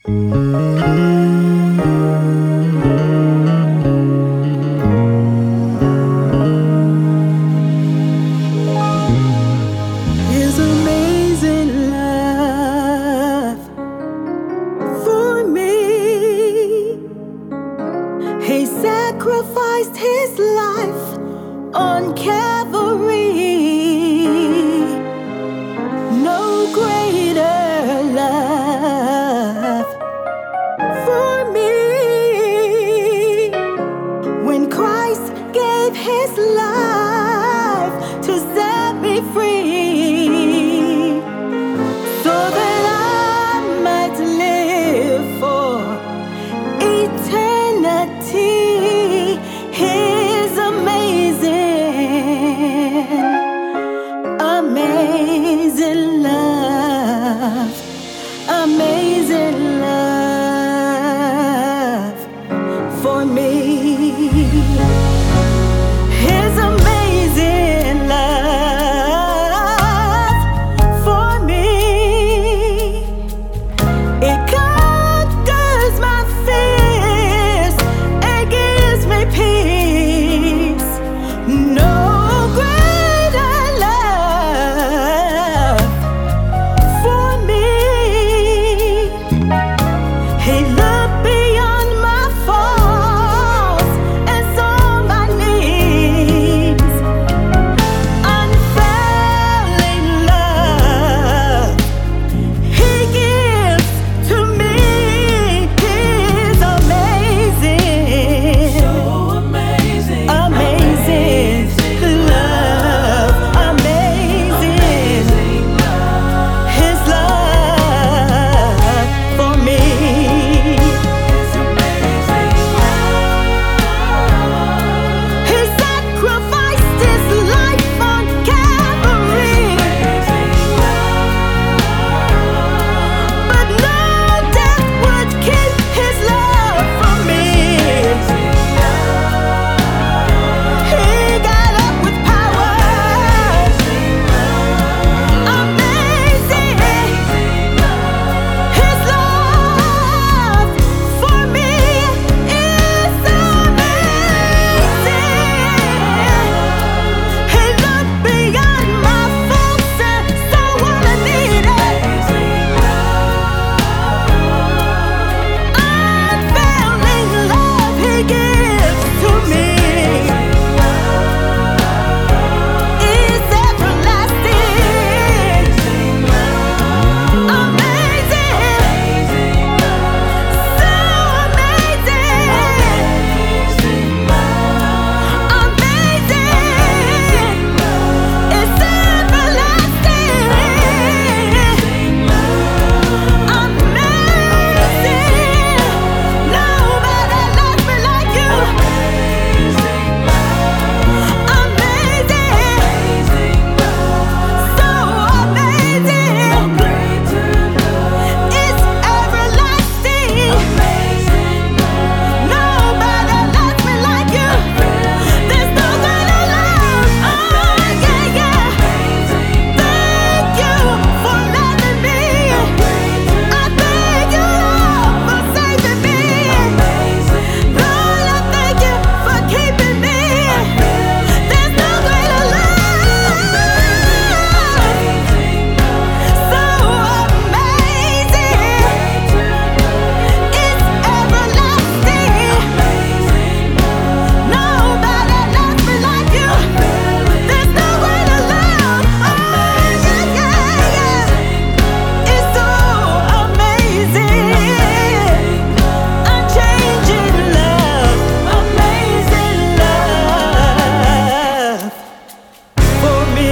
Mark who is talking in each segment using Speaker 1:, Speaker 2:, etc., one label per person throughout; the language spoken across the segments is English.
Speaker 1: His amazing love for me. He sacrificed his life on Calvary. No greater love for me. When Christ gave his life to set me free, so that I might live for eternity. His amazing love, amazing love for me. His amazing love for me. It conquers my fears. It gives me peace. No greater love for me. He looked beyond my faults and saw my needs. Unfailing love He gives to me. His amazing, so amazing, amazing love, amazing His love for me. He sacrificed his life on Calvary, but no death would keep his love from me. He got up with power. Amazing. His love for me is amazing. He looked beyond my faults and saw what I needed. Unfailing love He gives to me is everlasting. Amazing, so amazing, amazing. It's everlasting. Amazing. Nobody loves me like you. Amazing, so amazing. It's everlasting. Nobody loves me like you. There's no greater love. Oh yeah, yeah. Thank you for loving me. I thank you, Lord, for saving me. Lord, I thank you for keeping me. There's no greater love. So amazing. It's everlasting. Nobody loves me like you. There's no greater love. Oh yeah, yeah, yeah. It's so amazing. Unchanging love, amazing love for me.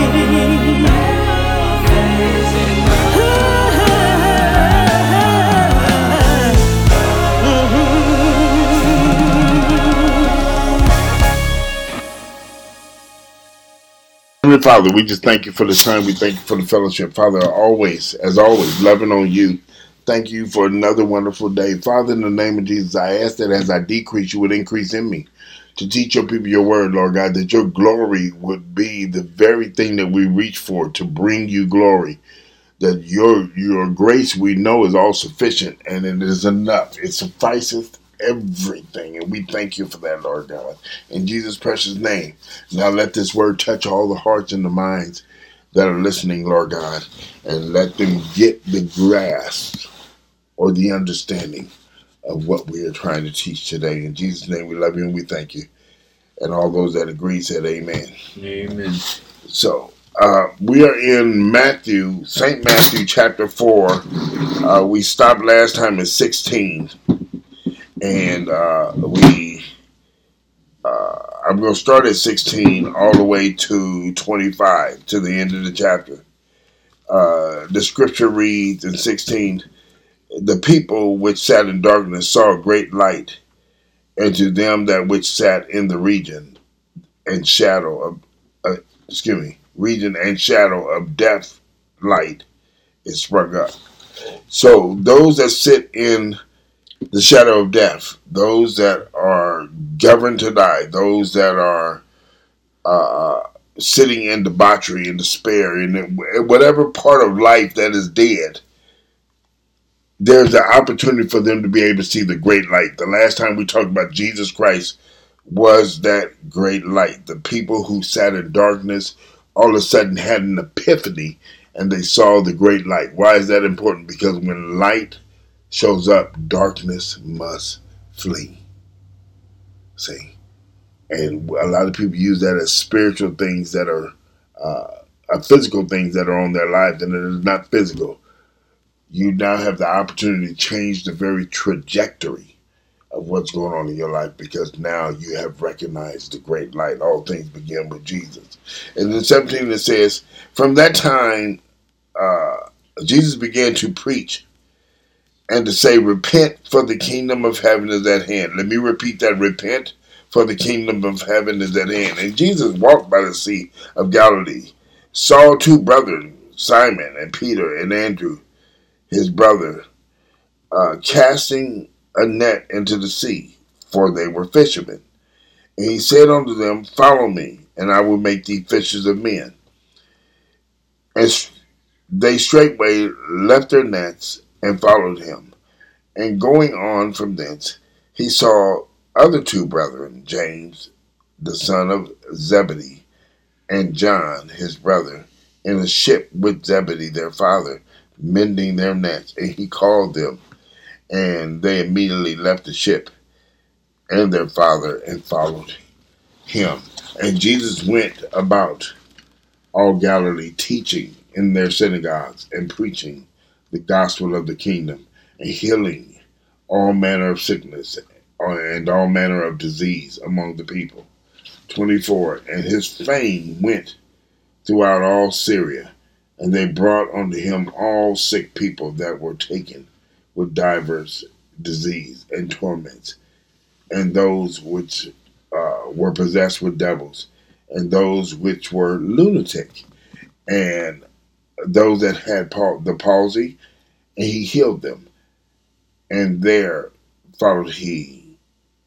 Speaker 2: Heavenly Father, we just thank you for the time. We thank you for the fellowship. Father, as always, loving on you. Thank you for another wonderful day. Father, in the name of Jesus, I ask that as I decrease, you would increase in me. To teach your people your word, Lord God, that your glory would be the very thing that we reach for, to bring you glory. that your grace we know is all sufficient and it is enough. It suffices everything. And we thank you for that, Lord God. In Jesus' precious name. Now let this word touch all the hearts and the minds that are listening, Lord God, and let them get the grasp or the understanding of what we are trying to teach today. In Jesus' name we love you and we thank you. And all those that agree said amen.
Speaker 3: Amen.
Speaker 2: So we are in Matthew, St. Matthew chapter 4. We stopped last time at 16. And I'm going to start at 16 all the way to 25, to the end of the chapter. The scripture reads in 16, the people which sat in darkness saw a great light, and to them that which sat in the region and shadow of death, light is sprung up. So those that sit in the shadow of death, those that are governed to die, those that are sitting in debauchery and despair, and whatever part of life that is dead, there's an opportunity for them to be able to see the great light. The last time we talked about Jesus Christ was that great light. The people who sat in darkness all of a sudden had an epiphany and they saw the great light. Why is that important? Because when light shows up, darkness must flee. See? And a lot of people use that as spiritual things that are physical things that are on their lives, and it is not physical. You now have the opportunity to change the very trajectory of what's going on in your life because now you have recognized the great light. All things begin with Jesus. And in 17 it says, from that time, Jesus began to preach and to say, repent, for the kingdom of heaven is at hand. Let me repeat that. Repent, for the kingdom of heaven is at hand. And Jesus walked by the Sea of Galilee, saw two brothers, Simon and Peter and Andrew, his brother, casting a net into the sea, for they were fishermen. And he said unto them, follow me, and I will make thee fishers of men. And they straightway left their nets and followed him. And going on from thence, he saw other two brethren, James, the son of Zebedee, and John, his brother, in a ship with Zebedee their father, mending their nets. And he called them, and they immediately left the ship and their father and followed him. And Jesus went about all Galilee, teaching in their synagogues and preaching the gospel of the kingdom and healing all manner of sickness and all manner of disease among the people. 24, and his fame went throughout all Syria, and they brought unto him all sick people that were taken with divers disease and torments, and those which were possessed with devils, and those which were lunatic, and those that had the palsy, and he healed them. And there followed him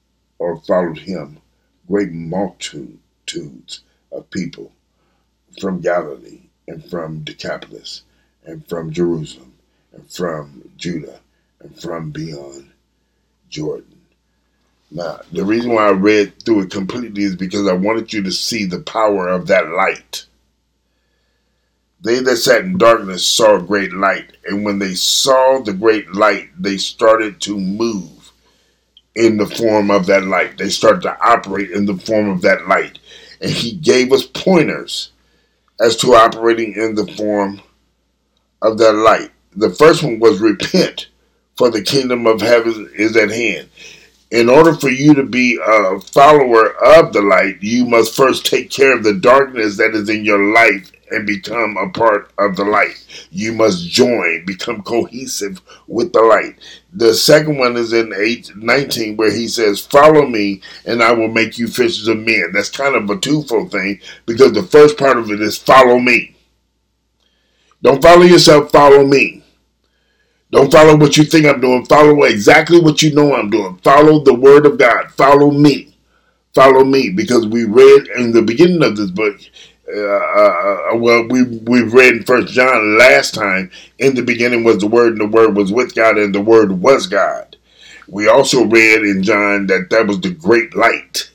Speaker 2: great multitudes of people from Galilee, and from Decapolis, and from Jerusalem, and from Judah, and from beyond Jordan. Now, the reason why I read through it completely is because I wanted you to see the power of that light. They that sat in darkness saw a great light, and when they saw the great light, they started to move in the form of that light. They started to operate in the form of that light. And he gave us pointers as to operating in the form of that light. The first one was repent, for the kingdom of heaven is at hand. In order for you to be a follower of the light, you must first take care of the darkness that is in your life and become a part of the light. You must join, become cohesive with the light. The second one is in 19, where he says, follow me and I will make you fishers of men. That's kind of a twofold thing, because the first part of it is follow me. Don't follow yourself, follow me. Don't follow what you think I'm doing. Follow exactly what you know I'm doing. Follow the word of God. Follow me. Follow me. Because we read in the beginning of this book, Well, we've read in First John last time. In the beginning was the Word, and the Word was with God, and the Word was God. We also read in John that was the great light.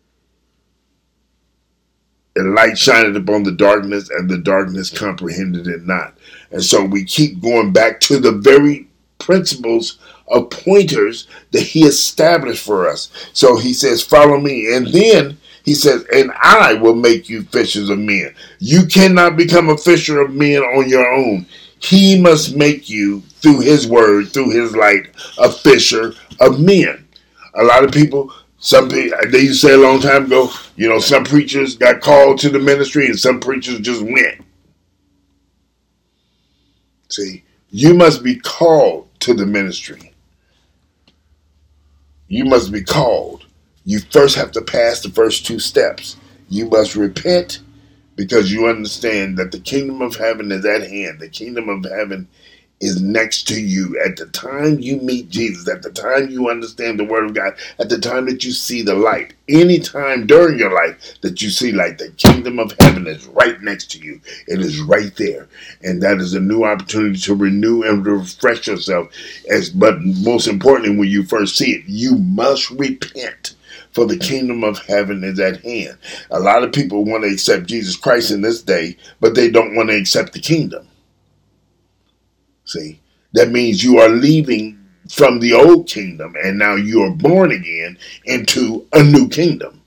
Speaker 2: And light shined upon the darkness, and the darkness comprehended it not. And so we keep going back to the very principles of pointers that he established for us. So he says, follow me. And then he says, and I will make you fishers of men. You cannot become a fisher of men on your own. He must make you, through his word, through his light, a fisher of men. A lot of people, some people, they used to say a long time ago, some preachers got called to the ministry and some preachers just went. See, you must be called to the ministry. You must be called. You first have to pass the first two steps. You must repent because you understand that the kingdom of heaven is at hand. The kingdom of heaven is next to you. At the time you meet Jesus, at the time you understand the word of God, at the time that you see the light, any time during your life that you see light, the kingdom of heaven is right next to you. It is right there. And that is a new opportunity to renew and refresh yourself. But most importantly, when you first see it, you must repent. For the kingdom of heaven is at hand. A lot of people want to accept Jesus Christ in this day, but they don't want to accept the kingdom. See, that means you are leaving from the old kingdom and now you are born again into a new kingdom.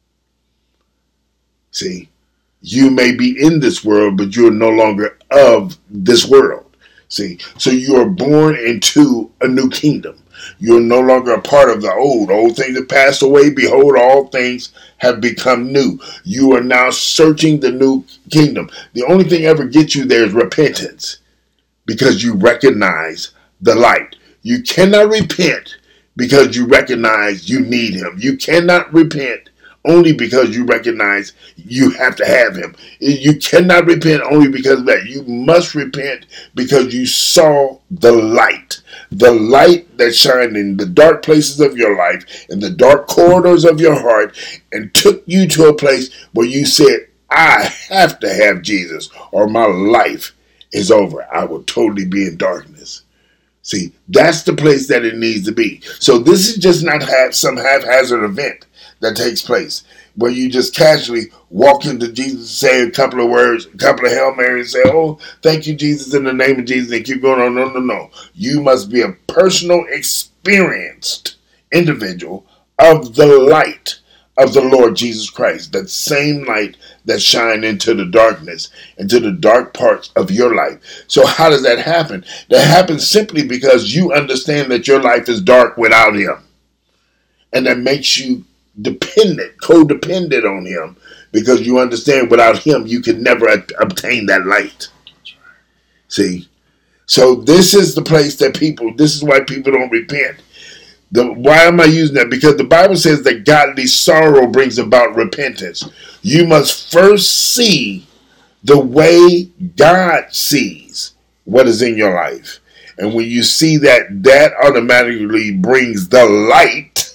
Speaker 2: See, you may be in this world, but you're no longer of this world. See, so you are born into a new kingdom. You're no longer a part of the old. Old things have passed away. Behold, all things have become new. You are now searching the new kingdom. The only thing ever gets you there is repentance. Because you recognize the light. You cannot repent because you recognize you need him. You cannot repent only because you recognize you have to have him. You cannot repent only because of that. You must repent because you saw the light. The light that shined in the dark places of your life, in the dark corridors of your heart, and took you to a place where you said, I have to have Jesus or my life is over. I will totally be in darkness. See, that's the place that it needs to be. So this is just not some haphazard event that takes place where you just casually walk into Jesus, say a couple of words, a couple of Hail Marys, and say, oh, thank you, Jesus, in the name of Jesus, and keep going on. No. You must be a personal, experienced individual of the light of the Lord Jesus Christ, that same light that shine into the darkness, into the dark parts of your life. So how does that happen? That happens simply because you understand that your life is dark without him. And that makes you codependent on him, because you understand without him you can never obtain that light. See? So this is the place that this is why people don't repent. Why am I using that? Because the Bible says that godly sorrow brings about repentance. You must first see the way God sees what is in your life. And when you see that, that automatically brings the light.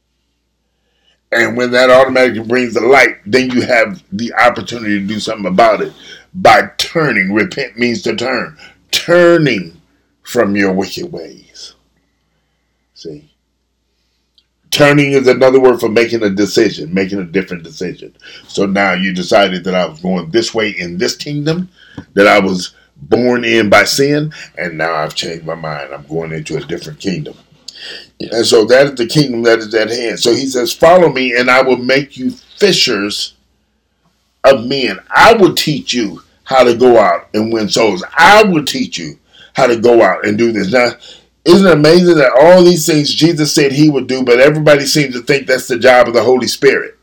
Speaker 2: And when that automatically brings the light, then you have the opportunity to do something about it by turning. Repent means to turn. Turning from your wicked ways. See? Turning is another word for making a decision, making a different decision. So now you decided that I was going this way in this kingdom, that I was born in by sin, and now I've changed my mind. I'm going into a different kingdom. And so that is the kingdom that is at hand. So he says, follow me and I will make you fishers of men. I will teach you how to go out and win souls. I will teach you how to go out and do this. Now, isn't it amazing that all these things Jesus said he would do, but everybody seems to think that's the job of the Holy Spirit?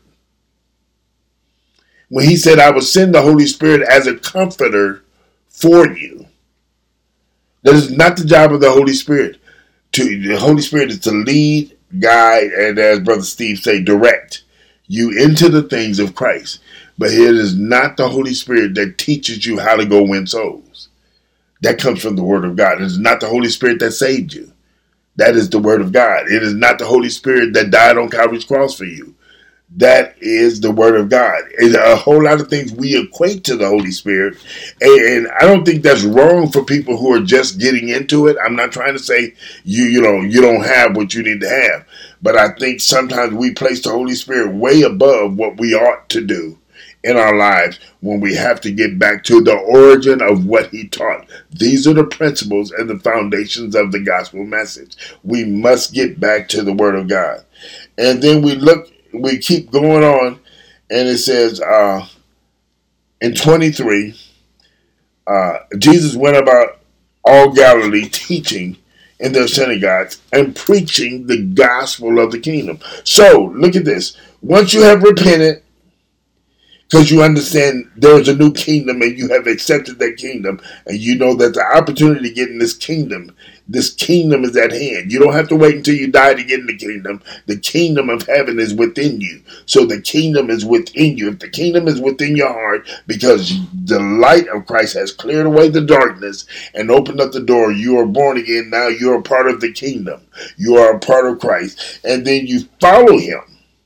Speaker 2: When he said, I will send the Holy Spirit as a comforter for you. That is not the job of the Holy Spirit. The Holy Spirit is to lead, guide, and as Brother Steve say, direct you into the things of Christ. But it is not the Holy Spirit that teaches you how to go win souls. That comes from the Word of God. It is not the Holy Spirit that saved you. That is the Word of God. It is not the Holy Spirit that died on Calvary's cross for you. That is the Word of God. And a whole lot of things we equate to the Holy Spirit. And I don't think that's wrong for people who are just getting into it. I'm not trying to say you don't have what you need to have. But I think sometimes we place the Holy Spirit way above what we ought to do in our lives when we have to get back to the origin of what he taught. These are the principles and the foundations of the gospel message. We must get back to the Word of God. And then we keep going on, and it says in 23, Jesus went about all Galilee teaching in their synagogues and preaching the gospel of the kingdom. So, look at this. Once you have repented, because you understand there's a new kingdom and you have accepted that kingdom, and you know that the opportunity to get in this kingdom is at hand. You don't have to wait until you die to get in the kingdom. The kingdom of heaven is within you. So the kingdom is within you. If the kingdom is within your heart, because the light of Christ has cleared away the darkness and opened up the door, you are born again. Now you're a part of the kingdom. You are a part of Christ. And then you follow him.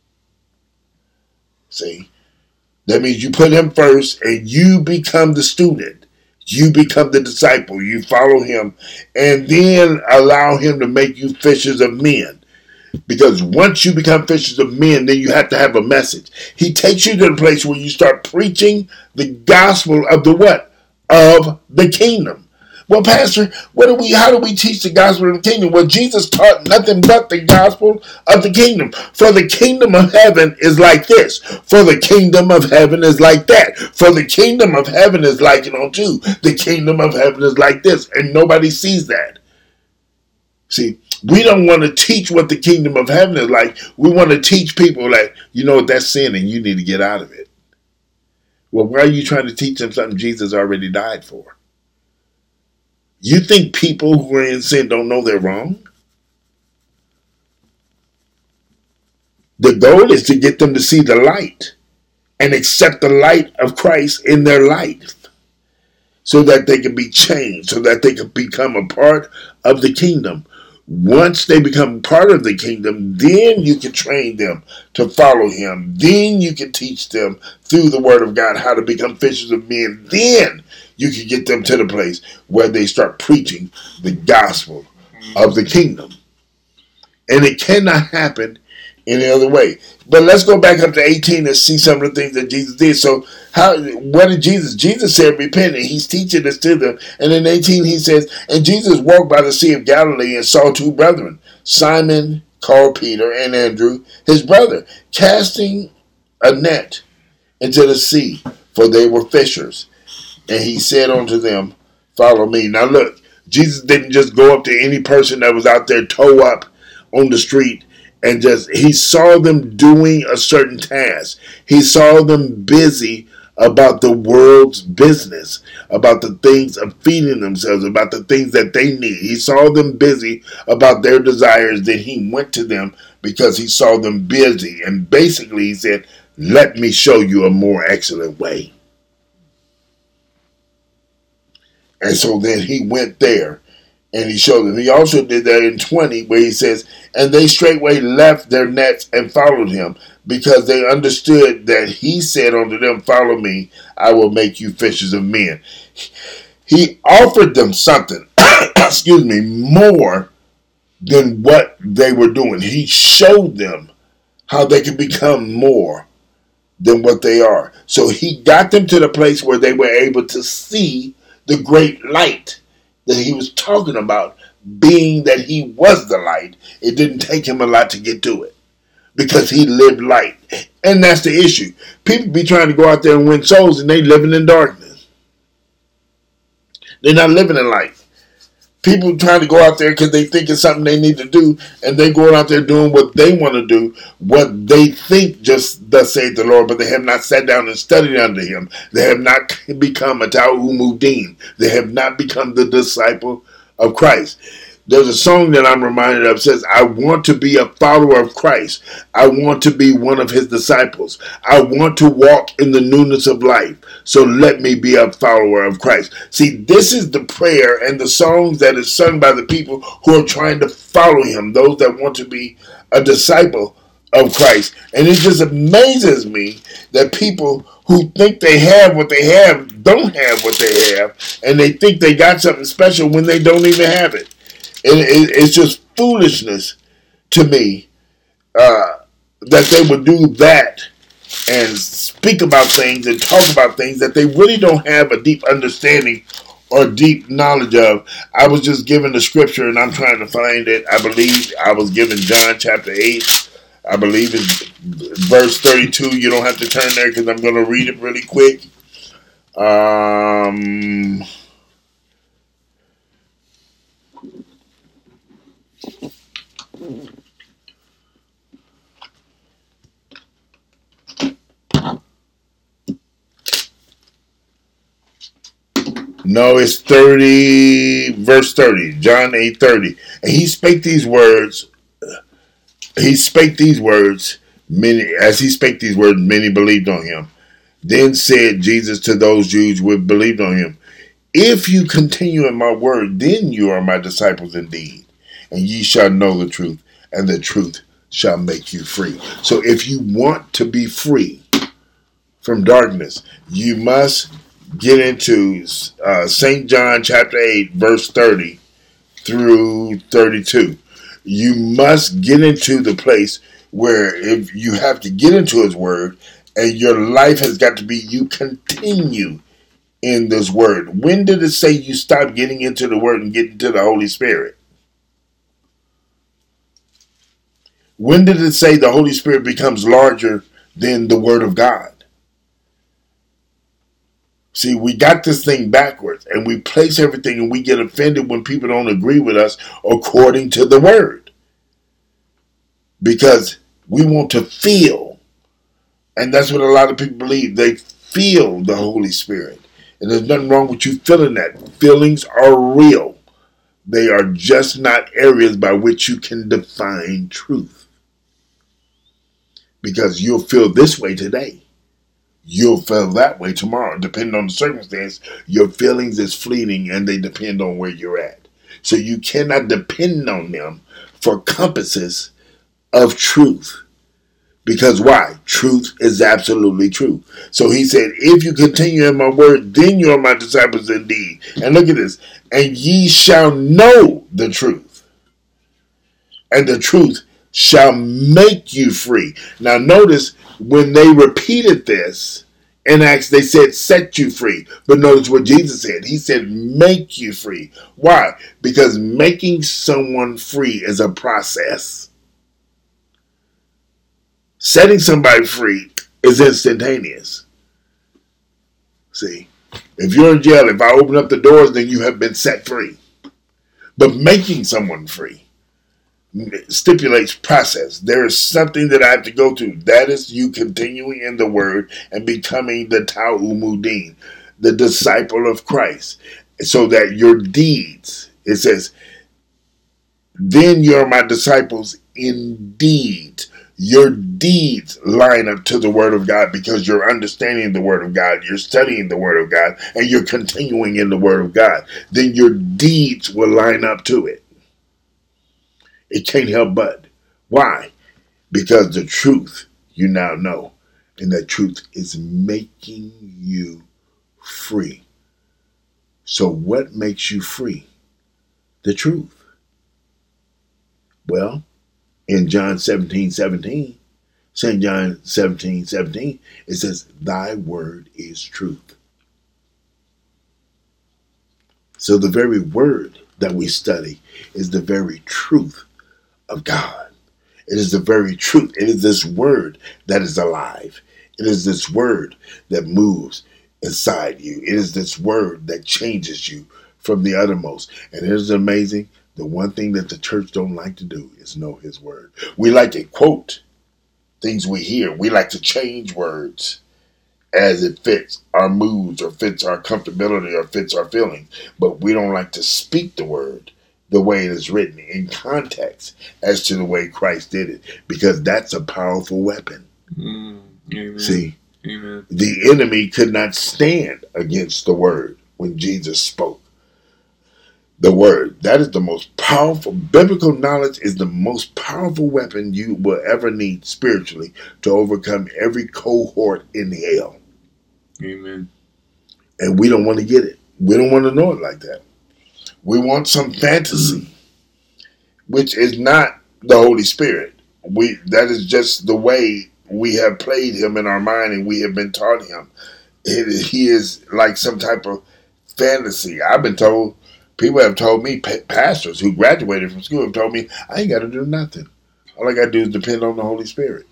Speaker 2: See? That means you put him first and you become the student. You become the disciple. You follow him and then allow him to make you fishers of men. Because once you become fishers of men, then you have to have a message. He takes you to the place where you start preaching the gospel of the what? Of the kingdom. Well, Pastor, how do we teach the gospel of the kingdom? Well, Jesus taught nothing but the gospel of the kingdom. For the kingdom of heaven is like this. For the kingdom of heaven is like that. For the kingdom of heaven is like, too. The kingdom of heaven is like this. And nobody sees that. See, we don't want to teach what the kingdom of heaven is like. We want to teach people like, that's sin and you need to get out of it. Well, why are you trying to teach them something Jesus already died for? You think people who are in sin don't know they're wrong? The goal is to get them to see the light and accept the light of Christ in their life so that they can be changed, so that they can become a part of the kingdom. Once they become part of the kingdom, then you can train them to follow him. Then you can teach them through the Word of God how to become fishers of men. Then you can get them to the place where they start preaching the gospel of the kingdom. And it cannot happen any other way. But let's go back up to 18 and see some of the things that Jesus did. So what did Jesus? Jesus said, repent, and he's teaching this to them. And in 18 he says, and Jesus walked by the Sea of Galilee and saw two brethren, Simon called Peter and Andrew, his brother, casting a net into the sea, for they were fishers. And he said unto them, follow me. Now look, Jesus didn't just go up to any person that was out there toe up on the street and he saw them doing a certain task. He saw them busy about the world's business, about the things of feeding themselves, about the things that they need. He saw them busy about their desires. Then he went to them because he saw them busy. And basically he said, let me show you a more excellent way. And so then he went there and he showed them. He also did that in 20 where he says, and they straightway left their nets and followed him because they understood that he said unto them, follow me, I will make you fishers of men. He offered them something, more than what they were doing. He showed them how they could become more than what they are. So he got them to the place where they were able to see the great light that he was talking about, being that he was the light. It didn't take him a lot to get to it because he lived light. And that's the issue. People be trying to go out there and win souls and they living in darkness. They're not living in light. People trying to go out there because they think it's something they need to do, and they going out there doing what they want to do, what they think just thus saith the Lord, but they have not sat down and studied under him. They have not become a Ta'umuddin. They have not become the disciple of Christ. There's a song that I'm reminded of. It says, I want to be a follower of Christ. I want to be one of his disciples. I want to walk in the newness of life. So let me be a follower of Christ. See, this is the prayer and the songs that is sung by the people who are trying to follow him. Those that want to be a disciple of Christ. And it just amazes me that people who think they have what they have don't have what they have, and they think they got something special when they don't even have it. And it's just foolishness to me that they would do that and speak about things and talk about things that they really don't have a deep understanding or deep knowledge of. I was just given the scripture and I'm trying to find it. I believe I was given John chapter 8. I believe it's verse 32. You don't have to turn there because I'm going to read it really quick. No, it's 30, verse 30, John 8:30. And he spake these words, many believed on him. Then said Jesus to those Jews who had believed on him, if you continue in my word, then you are my disciples indeed, and ye shall know the truth, and the truth shall make you free. So if you want to be free from darkness, you must get into St. John chapter 8, verse 30 through 32. You must get into the place where if you have to get into his word, and your life has got to be, you continue in this word. When did it say you stop getting into the word and get into the Holy Spirit? When did it say the Holy Spirit becomes larger than the word of God? See, we got this thing backwards, and we place everything, and we get offended when people don't agree with us according to the word. Because we want to feel, and that's what a lot of people believe. They feel the Holy Spirit. And there's nothing wrong with you feeling that. Feelings are real. They are just not areas by which you can define truth. Because you'll feel this way today. You'll feel that way tomorrow. Depending on the circumstance, your feelings is fleeting and they depend on where you're at. So you cannot depend on them for compasses of truth. Because why? Truth is absolutely true. So he said, if you continue in my word, then you are my disciples indeed. And look at this. And ye shall know the truth. And the truth shall make you free. Now notice when they repeated this in Acts, they said set you free. But notice what Jesus said. He said make you free. Why? Because making someone free is a process. Setting somebody free is instantaneous. See, if you're in jail, if I open up the doors, then you have been set free. But making someone free stipulates process. There is something that I have to go through. That is you continuing in the word and becoming the Ta'umudin, the disciple of Christ. So that your deeds, it says, then you're my disciples indeed. Your deeds line up to the word of God because you're understanding the word of God, you're studying the word of God, and you're continuing in the word of God. Then your deeds will line up to it. It can't help but. Why? Because the truth you now know. And that truth is making you free. So what makes you free? The truth. Well, in John 17:17, St. John 17:17, it says, thy word is truth. So the very word that we study is the very truth of God. It is the very truth. It is this word that is alive. It is this word that moves inside you. It is this word that changes you from the uttermost. And it is amazing. The one thing that the church don't like to do is know his word. We like to quote things we hear. We like to change words as it fits our moods or fits our comfortability or fits our feelings. But we don't like to speak the word the way it is written in context as to the way Christ did it, because that's a powerful weapon.
Speaker 3: Amen.
Speaker 2: See,
Speaker 3: Amen.
Speaker 2: The enemy could not stand against the word when Jesus spoke. The word. That is the most powerful. Biblical knowledge is the most powerful weapon you will ever need spiritually to overcome every cohort in hell.
Speaker 3: Amen.
Speaker 2: And we don't want to get it. We don't want to know it like that. We want some fantasy, which is not the Holy Spirit. That is just the way we have played him in our mind, and we have been taught him. He is like some type of fantasy. I've been told, people have told me, pastors who graduated from school have told me, I ain't got to do nothing. All I got to do is depend on the Holy Spirit.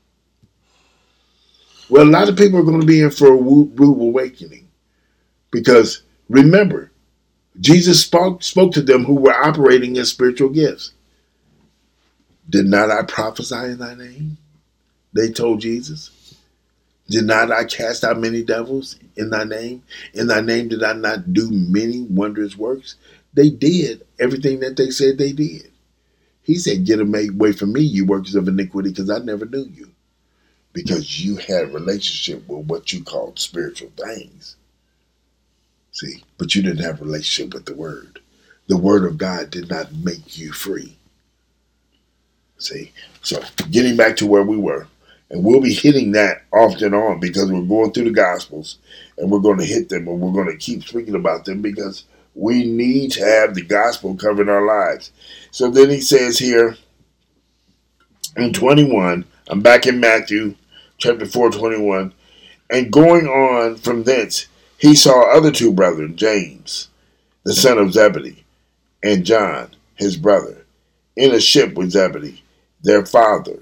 Speaker 2: Well, a lot of people are going to be in for a rude awakening. Because remember, Jesus spoke to them who were operating in spiritual gifts. Did not I prophesy in thy name? They told Jesus. Did not I cast out many devils in thy name? In thy name did I not do many wondrous works? They did everything that they said they did. He said, get away from me, you workers of iniquity, because I never knew you. Because you had a relationship with what you called spiritual things. See, but you didn't have a relationship with the Word. The Word of God did not make you free. See, so getting back to where we were, and we'll be hitting that often on because we're going through the Gospels and we're going to hit them and we're going to keep speaking about them because we need to have the Gospel covering our lives. So then he says here in 21, I'm back in Matthew chapter 4, 21, and going on from thence, he saw other two brethren, James, the son of Zebedee, and John, his brother, in a ship with Zebedee, their father.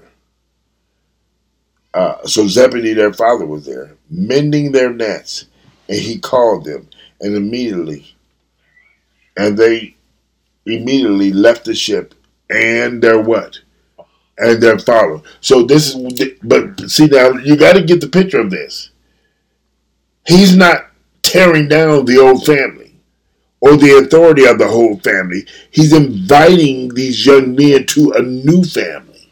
Speaker 2: So Zebedee, their father, was there, mending their nets, and he called them, and they immediately left the ship, and their what? And their follower. So this is, but see now, you got to get the picture of this. He's not tearing down the old family or the authority of the whole family. He's inviting these young men to a new family.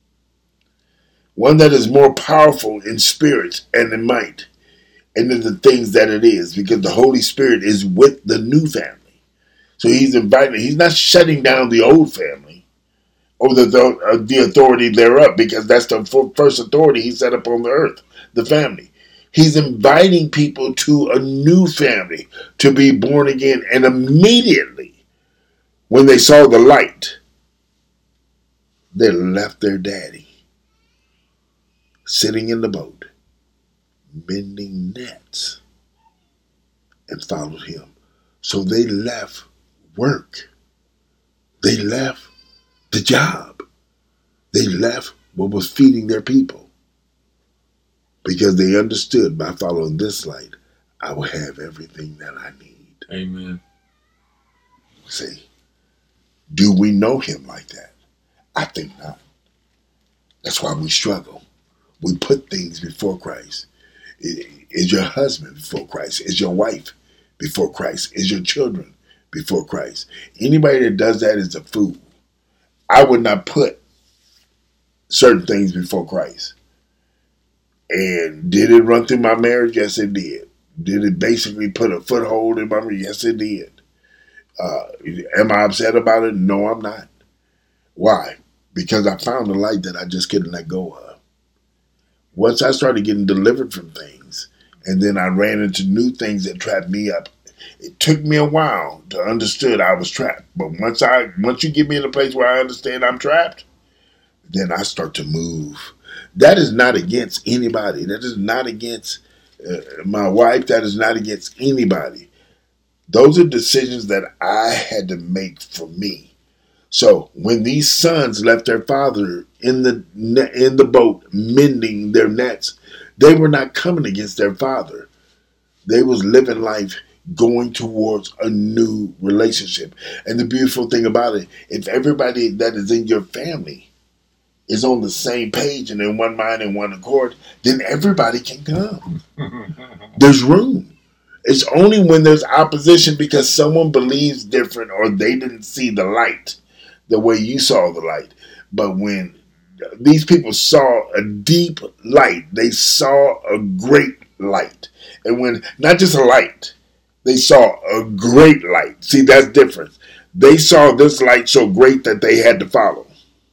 Speaker 2: One that is more powerful in spirit and in might and in the things that it is, because the Holy Spirit is with the new family. So he's inviting, he's not shutting down the old family or the authority thereof, because that's the first authority he set up on the earth, the family. He's inviting people to a new family to be born again. And immediately, when they saw the light, they left their daddy sitting in the boat, mending nets, and followed him. So they left work. They left the job. They left what was feeding their people. Because they understood, by following this light, I will have everything that I need.
Speaker 3: Amen.
Speaker 2: See, do we know him like that? I think not. That's why we struggle. We put things before Christ. Is your husband before Christ? Is your wife before Christ? Is your children before Christ? Anybody that does that is a fool. I would not put certain things before Christ. And did it run through my marriage? Yes, it did. Did it basically put a foothold in my marriage? Yes, it did. Am I upset about it? No, I'm not. Why? Because I found a light that I just couldn't let go of. Once I started getting delivered from things, and then I ran into new things that trapped me up, it took me a while to understand I was trapped. But once you get me in a place where I understand I'm trapped, then I start to move. That is not against anybody. That is not against my wife. That is not against anybody. Those are decisions that I had to make for me. So when these sons left their father in the boat mending their nets, they were not coming against their father. They was living life going towards a new relationship. And the beautiful thing about it, if everybody that is in your family is on the same page and in one mind and one accord, then everybody can come. There's room. It's only when there's opposition because someone believes different or they didn't see the light the way you saw the light. But when these people saw a deep light, they saw a great light. And when, not just a light, they saw a great light. See, that's different. They saw this light so great that they had to follow.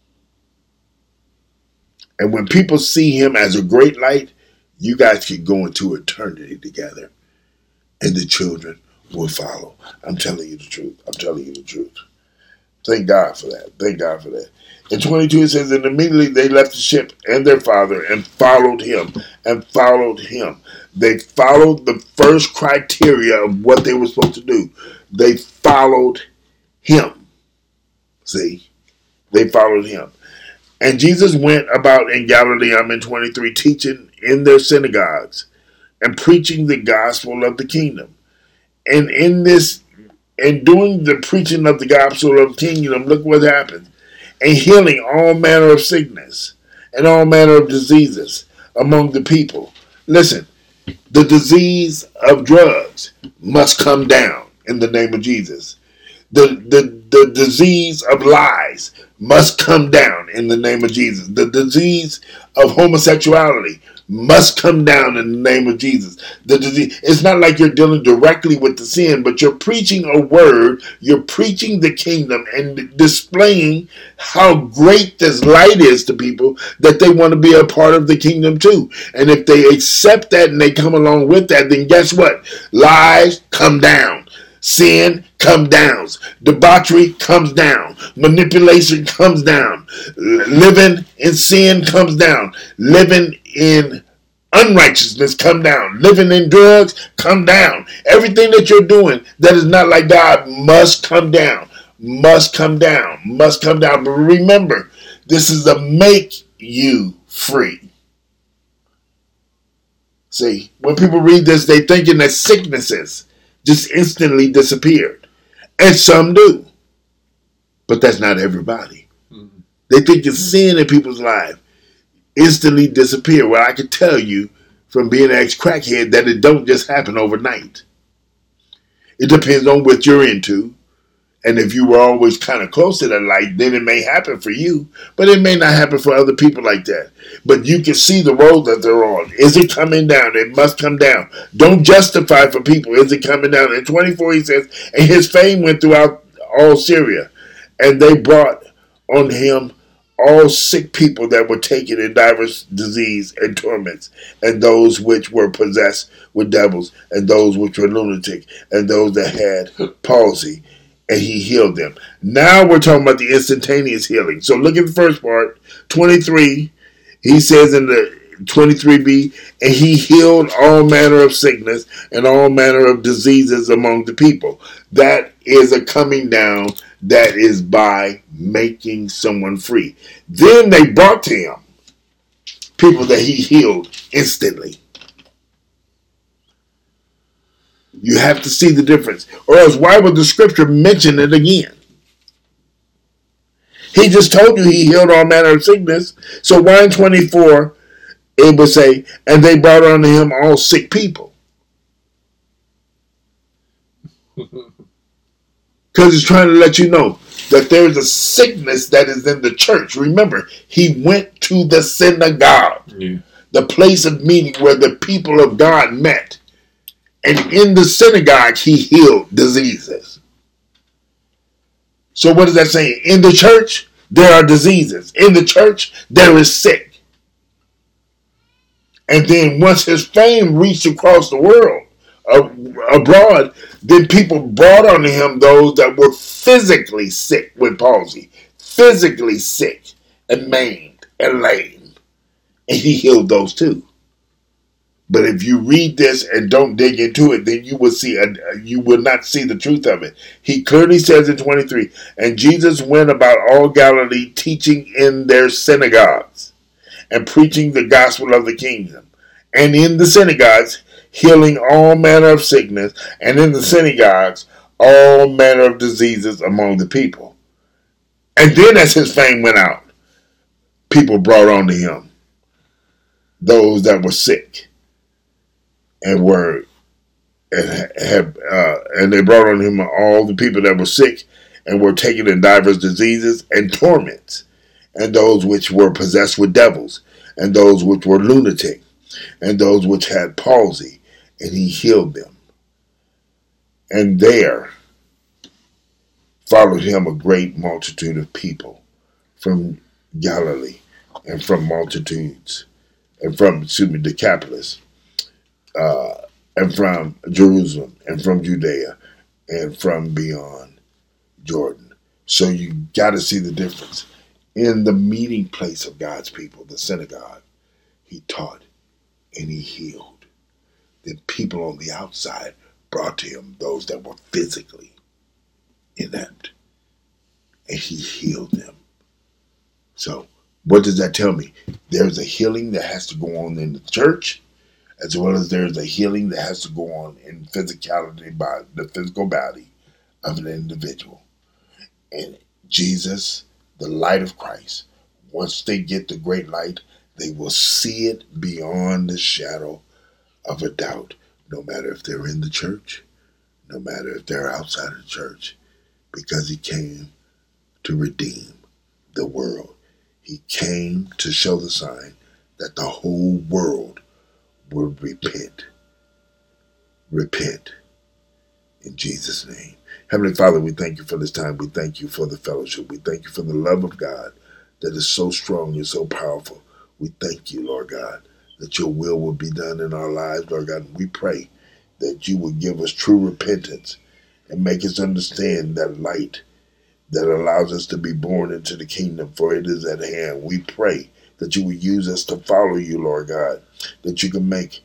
Speaker 2: And when people see him as a great light, you guys can go into eternity together. And the children will follow. I'm telling you the truth. I'm telling you the truth. Thank God for that. Thank God for that. In 22 it says, and immediately they left the ship and their father and followed him. And followed him. They followed the first criteria of what they were supposed to do. They followed him. See? They followed him. And Jesus went about in Galilee, I'm in 23, teaching in their synagogues and preaching the gospel of the kingdom. And in doing the preaching of the gospel of the kingdom, look what happened. And healing all manner of sickness and all manner of diseases among the people. Listen, the disease of drugs must come down in the name of Jesus. The disease of lies must come down in the name of Jesus. The disease of homosexuality must come down in the name of Jesus. The disease, it's not like you're dealing directly with the sin, but you're preaching a word, you're preaching the kingdom and displaying how great this light is to people that they want to be a part of the kingdom too. And if they accept that and they come along with that, then guess what? Lies come down. Sin comes down. Debauchery comes down. Manipulation comes down. Living in sin comes down. Living in unrighteousness come down. Living in drugs come down. Everything that you're doing that is not like God must come down. Must come down. Must come down. But remember, this is to make you free. See, when people read this, they're thinking that sicknesses just instantly disappeared. And some do. But that's not everybody. Mm-hmm. They think it's sin in people's life instantly disappear. Well, I can tell you from being an ex-crackhead that it don't just happen overnight. It depends on what you're into. And if you were always kind of close to that light, then it may happen for you. But it may not happen for other people like that. But you can see the road that they're on. Is it coming down? It must come down. Don't justify for people. Is it coming down? In 24 he says, and his fame went throughout all Syria. And they brought on him all sick people that were taken in diverse disease and torments, and those which were possessed with devils, and those which were lunatic, and those that had palsy. And he healed them. Now we're talking about the instantaneous healing. So look at the first part, 23. He says in the 23b, and he healed all manner of sickness and all manner of diseases among the people. That is a coming down that is by making someone free. Then they brought to him people that he healed instantly. You have to see the difference. Or else why would the scripture mention it again? He just told you he healed all manner of sickness. So why in 24 it would say, and they brought unto him all sick people? Because it's trying to let you know that there is a sickness that is in the church. Remember, he went to the synagogue, the place of meeting where the people of God met. And in the synagogue, he healed diseases. So what does that say? In the church, there are diseases. In the church, there is sick. And then once his fame reached across the world, abroad, then people brought unto him those that were physically sick with palsy, physically sick and maimed and lame. And he healed those too. But if you read this and don't dig into it, then you will not see the truth of it. He clearly says in 23, and Jesus went about all Galilee, teaching in their synagogues and preaching the gospel of the kingdom. And in the synagogues, healing all manner of sickness, and in the synagogues, all manner of diseases among the people. And then as his fame went out, people brought on to him those that were sick. And they brought on him all the people that were sick and were taken in divers diseases and torments, and those which were possessed with devils, and those which were lunatic, and those which had palsy, and he healed them. And there followed him a great multitude of people from Galilee and from multitudes, and from, Decapolis, and from Jerusalem, and from Judea, and from beyond Jordan. So you got to see the difference. In the meeting place of God's people, the synagogue, he taught and he healed. Then people on the outside brought to him those that were physically inept, and he healed them. So what does that tell me? There's a healing that has to go on in the church, as well as there's a healing that has to go on in physicality, by the physical body of an individual. And Jesus, the light of Christ, once they get the great light, they will see it beyond the shadow of a doubt, no matter if they're in the church, no matter if they're outside of the church, because he came to redeem the world. He came to show the sign that the whole world would repent. Repent in Jesus' name. Heavenly Father, we thank you for this time. We thank you for the fellowship. We thank you for the love of God that is so strong and so powerful. We thank you, Lord God, that your will be done in our lives, Lord God. And we pray that you would give us true repentance and make us understand that light that allows us to be born into the kingdom, for it is at hand. We pray that you would use us to follow you, Lord God, that you can make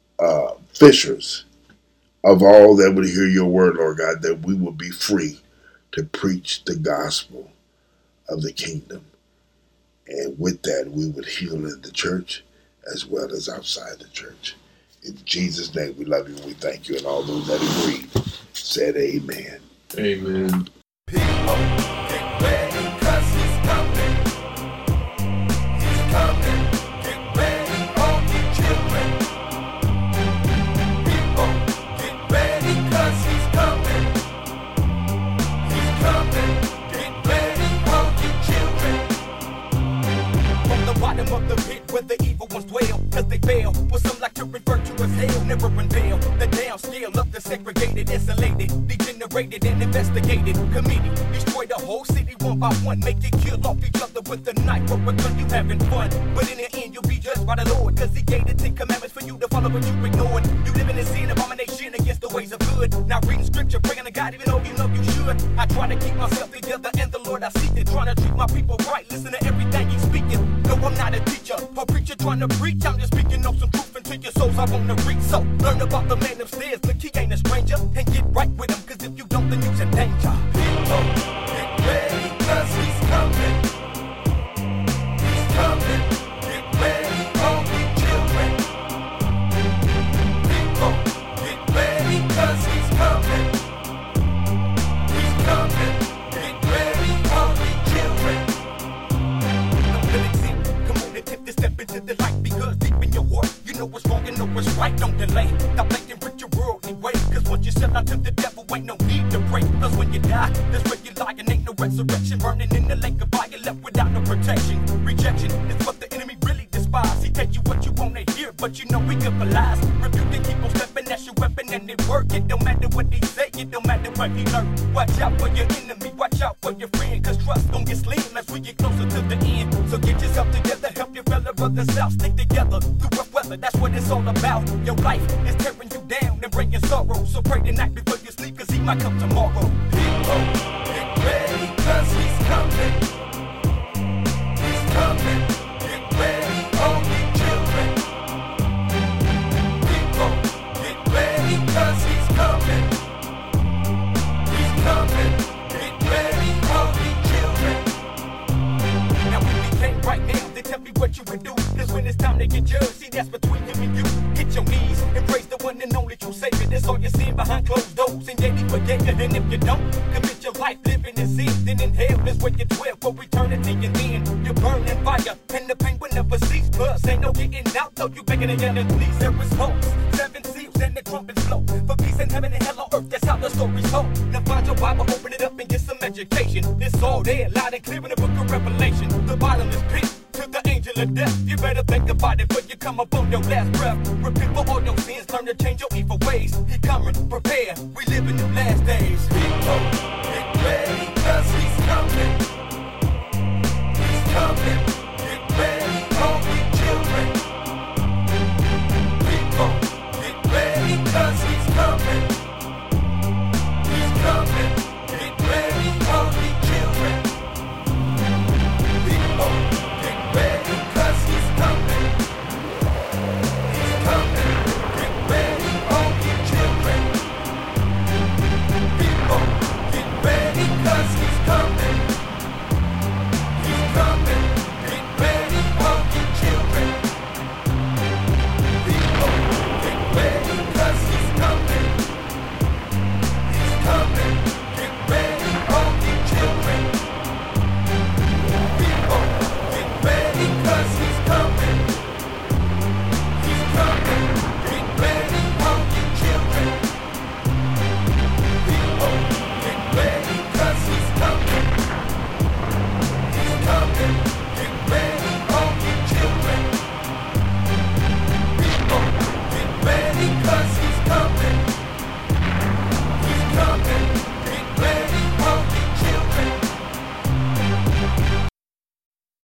Speaker 2: fishers of all that would hear your word, Lord God, that we will be free to preach the gospel of the kingdom. And with that, we would heal in the church as well as outside the church. In Jesus' name, we love you and we thank you. And all those that agreed said amen.
Speaker 3: Amen.
Speaker 4: People, get ready, 'cause he's coming. He's coming. Get ready, all you children. People, get ready, 'cause he's coming. He's coming. Get ready, all you children. From the bottom of the pit where the evil ones dwell, 'cause they fail. What some like to refer to as hell, never unveil the downscale of the segregated, isolated, degenerated, and investigated committee. Destroy the whole city one by one, make it kill off each other with a knife or a gun. You having fun, but in the end you'll be judged by the Lord, 'cause he gave the 10 commandments for you to follow, but you ignored. You living in sin, abomination against the ways of good. Not reading scripture, praying to God even though you know you should. I try to keep myself together and the Lord I seek it, trying to treat my people right, listen to everything he's speaking. No, I'm not a teacher or preacher trying to preach, I'm just speaking of some truth into your souls I want to reach. So learn about the man upstairs, look, he ain't a stranger, and get right with him, 'cause if you don't then you's in danger. People, get ready, 'cause he's coming. He's coming. Get ready, all you children. People, get ready, 'cause he's coming. He's coming. Get ready, all you children. Don't let it sit. Come on, attempt to step into the light, because deep in your heart, you know what's wrong and know what's right. Don't delay. Stop thinking with your worldly way, 'cause once you sell out to the devil, ain't no need to pray. 'Cause when you die, that's where you lie, and ain't no resurrection. Burning in the lake of fire, left without no protection. Rejection is what the enemy really despise. He tell you what you wanna hear, but you know we good for lies. Rebuke and keep on stepping, that's your weapon, and it work. It don't matter what he say, it don't matter what he learn. Watch out for your enemy, watch out for your friend, 'cause trust gon' get slim as we get closer to the end. So get yourself together, help your fellow brothers out, stick together through rough weather, that's what it's all about. Your life is tearing you down and bringing sorrow, so pray tonight before you sleep, 'cause he might come tomorrow. People, get ready, 'cause he's coming. He's coming. Get ready, all you children. People, get ready, 'cause he's coming. He's coming. Get ready, all you children. Now when we came right now, they tell me what you would do, 'cause when it's time to get judged, see that's between him and you. Hit your knees and praise the one and only true Savior. That's all you're seeing behind closed doors, and yet he forgave you. And if you don't commit your life living in sin, then in hell is where you dwell for eternity. And then you burn in fire, and the pain will never cease. Plus ain't no getting out, though you begging again and please. There is hopes, 7 seals and the trumpets blow, for peace in heaven and hell on earth. That's how the story's told. Now find your Bible, open it up and get some education. It's all there, loud and clear in the book of Revelation. The bottomless pit to the angel of death. You better think about it before you come up on your last breath. Repent for all your sins, learn to change your evil ways. He coming, prepare, we live in the last days. People,